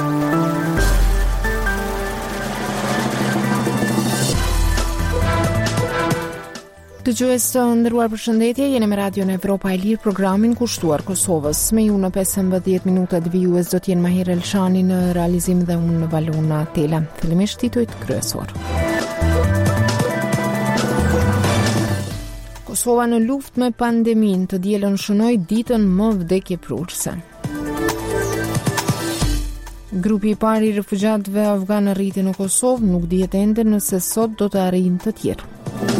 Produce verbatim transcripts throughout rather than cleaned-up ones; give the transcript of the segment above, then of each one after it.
Dëgjues të nderuar, përshëndetje, jeni me Radion Evropa e Lirë, programin kushtuar Kosovës. Me ju në pesëmbëdhjetë minutat vijues do t'jenë Mahir Elshani në realizim dhe unë në Valona Tela. Fillimisht titujt kryesor. Kosova në luftë me pandemin, të dielën shënoi ditën më vdekjeprurse. Grupi i parë i refugjatëve afganë rriti në Kosovë, nuk dihet ende nëse sot do të arrijnë të tjerë.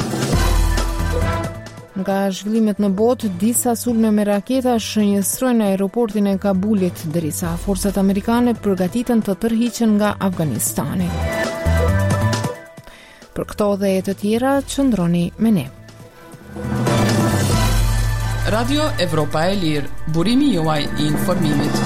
Nga zhvillimet në botë, disa sulme me raketa shënjestrojnë aeroportin e Kabulit, derisa forcat amerikane përgatiten të tërhiqen nga Afganistani. Për këto dhe e të tjera, qëndroni me ne. Radio Evropa e Lirë, burimi juaj i informimit.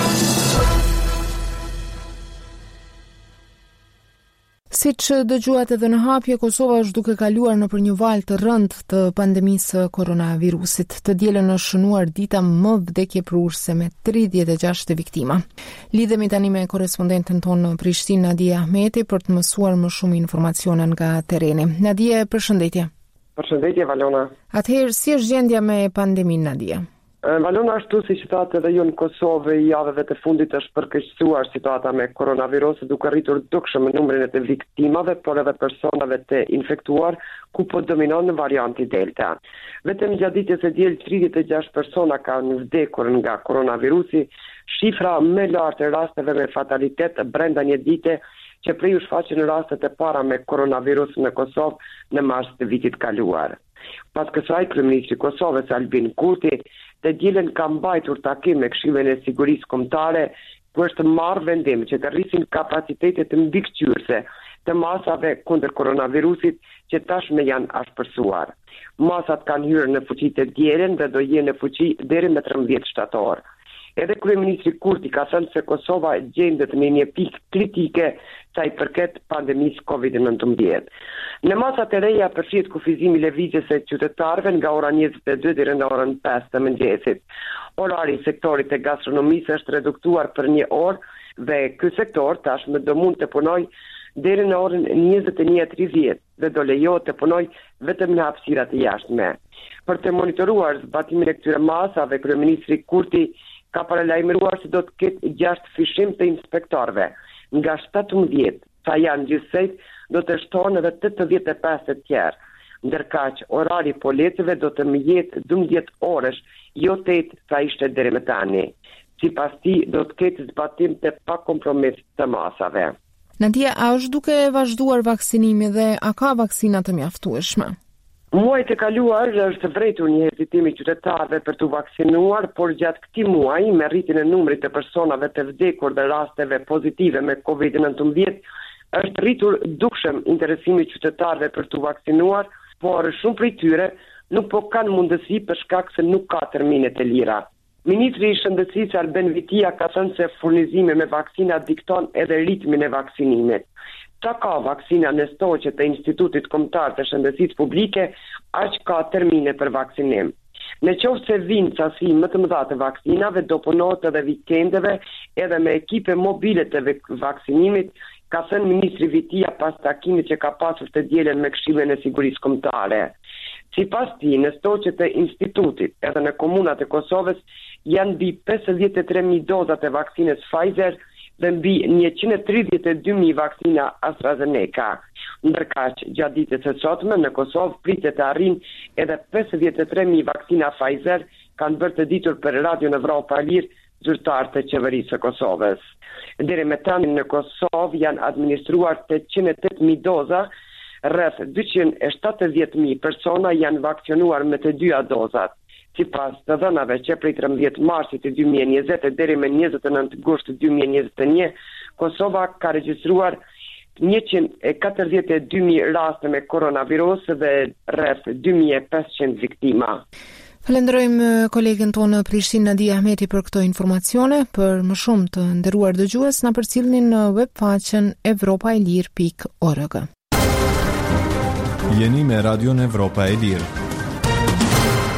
Si që dëgjuat edhe në hapje, Kosova është duke kaluar në për një val të rëndë të pandemisë koronavirusit. Të dielën është shënuar dita më vdekjeprurse me tridhjetë e gjashtë viktima. Lidhemi tani me korespondenten tonë në Prishtinë, Nadia Ahmeti, për të mësuar më shumë informacione nga tereni. Nadia, përshëndetje. Përshëndetje, Valona. Atëherë, si është gjendja me pandemin, Nadia? Valona, ashtu si që thatë edhe ju në Kosovë i javëve të fundit është përkeqësuar situata me koronavirus, duke rritur dukshëm numrin e të viktimave, por edhe personave të infektuar, ku po dominon në varianti Delta. Vetëm gjatë ditës së diel tridhjetë e gjashtë persona kanë vdekur nga koronavirusi, shifra më lartë e rasteve me fatalitet brenda një dite që prej u shfaqën rastet e para me koronavirus në Kosovë në mars të vitit kaluar. Pas kësaj, kryeministri i Kosovës Albin Kurti të dielën ka mbajtur takim me Këshillin e Sigurisë Kombëtare, ku është marrë vendim që të rrisin kapacitetet mbikëqyrëse të masave kundër koronavirusit që tashmë janë ashpërsuar. Masat kanë hyrë në fuqi të dielën dhe do jenë në fuqi deri në tridhjetë shtator. Edhe kryeministri Kurti ka thënë se Kosova gjendet në një pikë kritike sa i përket pandemisë kovid nëntëmbëdhjetë. Në masat e reja përfshihet kufizimi i lëvizjes së qytetarëve nga ora njëzet e dy deri në orën pesë të mëngjesit. Orari i sektorit të gastronomisë është reduktuar për një orë dhe ky sektor tashmë do mund të punojë deri në orën njëzet e një e tridhjetë dhe do lejohet të punojë vetëm në hapësira të jashtme. Për të monitoruar zbatimin e këtyre masave, kryeministri Kurti ka paralajmëruar se do të ketë gjashtë fishim të inspektorëve. Nga shtatëmbëdhjetë, sa janë gjithsejt, do të shtohen edhe tetëdhjetë e pesë të tjerë. Ndërkaq, orari i policëve do të më jetë dymbëdhjetë orësh, jo tetë sa ishte deri më tani. Sipas tij, do të ketë zbatim të pakompromis të masave. Nadia, a është duke vazhduar vaksinimi dhe a ka vaksina të mjaftueshme? Muajt e kaluar është vërejtur një hezitim i qytetarëve për të vaksinuar, por gjatë këtij muaji, me rritjen e numrit të personave të vdekur dhe rasteve pozitive me kovid nëntëmbëdhjetë, është rritur dukshëm interesimi i qytetarëve për të vaksinuar, por shumë prej tyre nuk po kanë mundësi për shkak se nuk ka termine të lira. Ministri i Shëndetësisë Arben Vitia ka thënë se furnizimi me vaksina dikton edhe ritmin e vaksinimit. Sa ka vaksina në stoqe të Institutit Kombëtar të Shëndetësisë Publike, aq ka termine për vaksinim. Në qoftë se vinë sasi më të mëdha të vaksinave, do punohet edhe vikendeve edhe me ekipe mobile të vaksinimit, ka thënë ministri Vitia pas takimit që ka pasur të dielën me Këshillin e Sigurisë Kombëtare. Sipas tij, në stoqet e institutit edhe në komunat e Kosovës janë mbi pesëdhjetë e tre mijë doza të vaksinës Pfizer dhe mbi njëqind e tridhjetë e dy mijë vaksina AstraZeneca. Ndërkaq, gjatë ditës së sotme në Kosovë pritet të arrijnë edhe pesëdhjetë e tre mijë vaksina Pfizer, kanë bërë të ditur për Radio Evropa e Lirë zyrtarë të qeverisë së Kosovës. Deri më tani në Kosovë janë administruar tetëqind e tetë mijë doza, rreth dyqind e shtatëdhjetë mijë persona janë vaksinuar me të dyja dozat. Sipas të dhënave që prej trembëdhjetë marsit të dy mijë e njëzet deri me njëzet e nëntë gusht dy mijë e njëzet e një, Kosova ka regjistruar njëqind e katërdhjetë e dy mijë raste me koronavirus dhe rreth dy mijë e pesëqind viktima. Falenderojmë kolegen tonë Prishtinë Nadia Ahmeti për këto informacione. Për më shumë të nderuar dëgjues, na përcjellni në webfaqen evropa e lirë pikë org. Jeni me Radion Evropa e Lirë.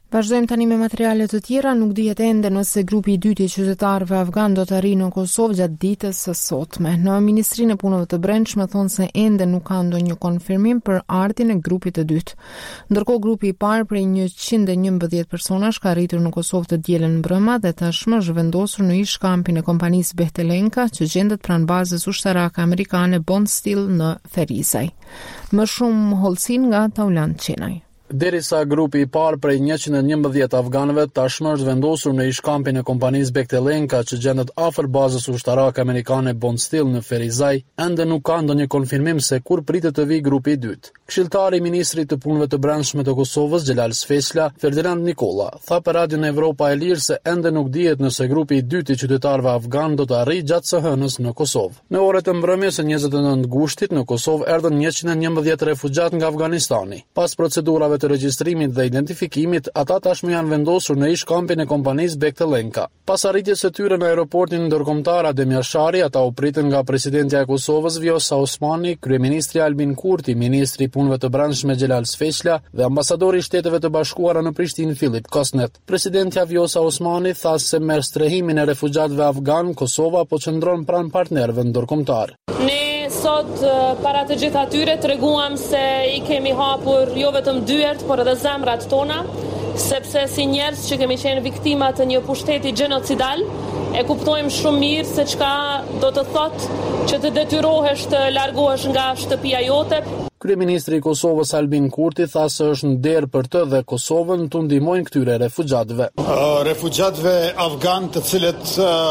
Vazhdojmë tani me materiale të tjera, nuk dihet ende nëse grupi i dytë i qytetarëve afgan do të arrijë në Kosovë gjatë ditës së sotme. Në Ministrinë e Punëve të Brendshme thonë se ende nuk ka ndonjë konfirmim për ardhin e grupit të dytë. Ndërkohë grupi i parë prej njëqind e njëmbëdhjetë personash ka arritur në Kosovë të dielën mbrëmë dhe tashmë është vendosur në ish kampin e kompanisë Behtelenka, që gjendet pranë bazës ushtarake amerikane Bond Steel në Ferizaj. Më shumë hollësin nga Tauland Qenaj. Derisa grupi i parë prej njëqind e njëmbëdhjetë afganëve tashmë është vendosur në ish-kampin e kompanisë Behtelenka që gjendet afër bazës ushtarake amerikane Bond Steel në Ferizaj, ende nuk ka ndonjë konfirmim se kur pritet të vijë grupi i dytë. Këshilltari i Ministrit të Punëve të Brendshme të Kosovës, Xhelal Sfesla, Ferdinand Nikolla, tha për Radion Evropa e Lirë se ende nuk dihet nëse grupi i dytë i qytetarëve afgan do të arrijë gjatë së hënës në Kosovë. Në orët e mbrëmjes së njëzet e nëntë gushtit në Kosovë erdhën njëqind e njëmbëdhjetë refugjat nga Afganistani. Pas procedurave të regjistrimit dhe identifikimit, ata tashmë janë vendosur në ish-kampin e kompanisë Behtelenka. Pas arritjes së tyre në aeroportin ndërkombëtar Adem Jashari, ata u pritën nga presidentja e Kosovës Vjosa Osmani, kryeministri Albin Kurti, ministri i Punëve të Brendshme Xhelal Sfesla dhe ambasadori i Shteteve të Bashkuara në Prishtinë Filip Kosnet. Presidentja Vjosa Osmani tha se me strehimin e refugjatëve afgan, Kosova po qëndron pranë partnerëve ndërkombëtar. Ne sot para të gjithë atyre treguam se i kemi hapur jo vetëm dyert, por edhe zemrat tona, sepse si njerëz që kemi qenë viktima të një pushteti gjenocidal, e kuptojmë shumë mirë se çka do të thotë që të detyrohesh të largohesh nga shtëpia jote. Kryeministri i Kosovës Albin Kurti tha se është në derë për të dhe Kosovën të ndihmojnë këtyre refugjatëve. Uh, refugjatëve afgan të cilët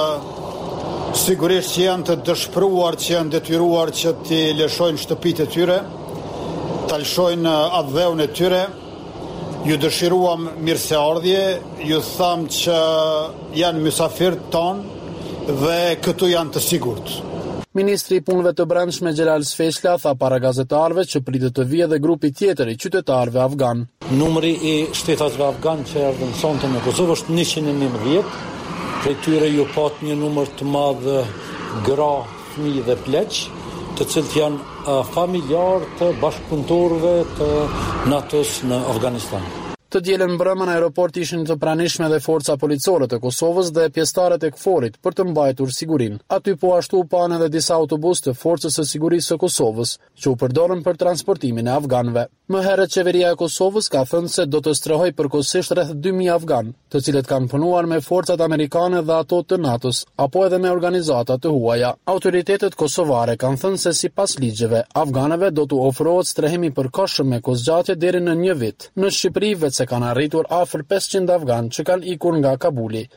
uh, sigurisht që janë të dëshpëruar, që janë detyruar që t'i lëshojnë shtëpitë e tyre, t'a lëshojnë atë e tyre. Ju dëshiruam mirëseardhje, ju tham që janë mysafirët tonë dhe këtu janë të sigurt. Ministri i Punëve të Brendshme Xhelal Sfesla tha para gazetarëve që pritet të vijë edhe grupi tjetër i qytetarëve afgan. Numri i shtetatëve afgan që erdhën sonte në Kosovë është njëqind e njëmbëdhjetë. Prej tyre ju pat një numër të madh gra, fëmijë dhe pleq, të cilët janë familjar të bashkëpunëtorëve të NATO-s në Afganistan. Të dielën mbrëmë në aeroport ishin të pranishme dhe forca policore të Kosovës dhe pjesëtarët e KFOR-it për të mbajtur sigurinë. Aty po ashtu panë edhe disa autobus të Forcës së Sigurisë së Kosovës, që u përdorën për transportimin e afganëve. Më herët qeveria e Kosovës ka thënë se do të strehojë përkohësisht rreth dy mijë afgan, të cilët kanë punuar me forcat amerikane dhe ato të NATO-s, apo edhe me organizata të huaja. Autoritetet kosovare kanë thënë se sipas ligjeve, afganëve do t'u ofrohet strehimi përkohshëm me kozgjatje deri në një vit. Në Shqipëri vetë se kanë arritur afër pesëqind afgan që kanë ikur nga Kabuli.